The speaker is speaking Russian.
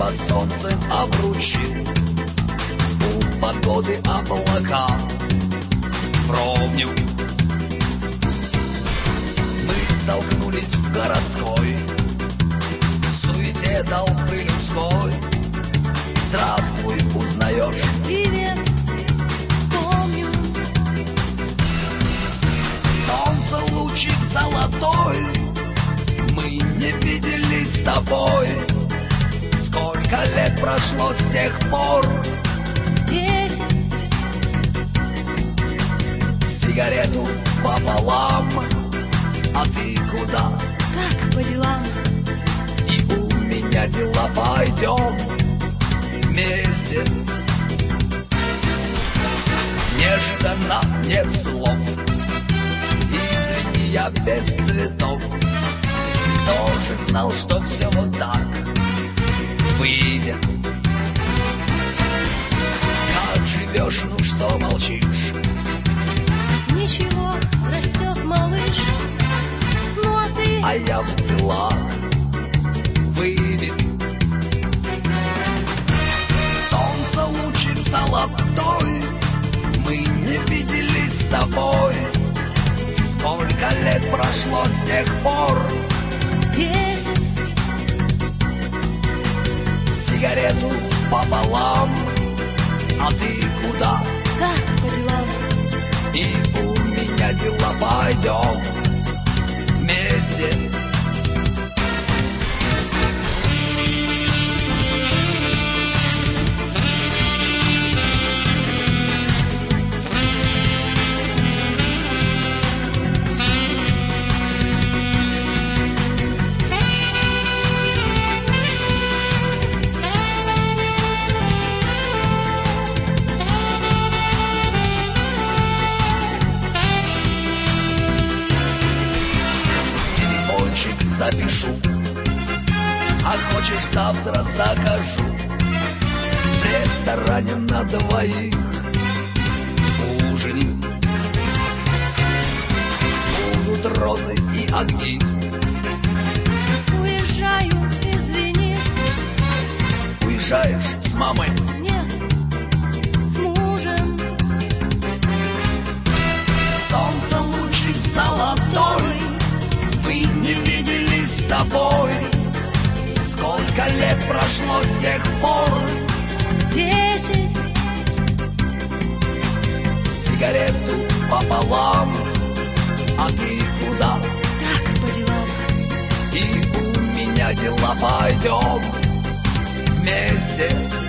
Небо солнцем обручил, у погоды облака вровню. Мы столкнулись в городской суете толпы людской. Здравствуй, узнаешь? Привет, помню. Солнце лучик золотой, мы не виделись с тобой. Сколько лет прошло с тех пор? 10. Сигарету пополам, а ты куда? Как по делам? И у меня дела, пойдем вместе. Неожиданно нет слов, извини, я без цветов. Кто же знал, что все вот так выйдет? Как живешь, ну что молчишь? Ничего, растет малыш. Ну а ты? А я в делах выбит. Солнце лучик золотой, мы не виделись с тобой. Сколько лет прошло с тех пор? 10. Сигарету пополам, а ты куда? Как по делам? И у меня дела, пойдем вместе. Запишу, а хочешь завтра закажу. В ресторане на двоих ужиним. Будут розы и огни. Уезжаю, извини. Уезжаешь с мамой? Нет, с мужем. Солнце лучик золотой, мы не виделись с тобой. Сколько лет прошло с тех пор? 10. Сигарету пополам, а ты куда? Так по делам. И у меня дела, пойдем вместе.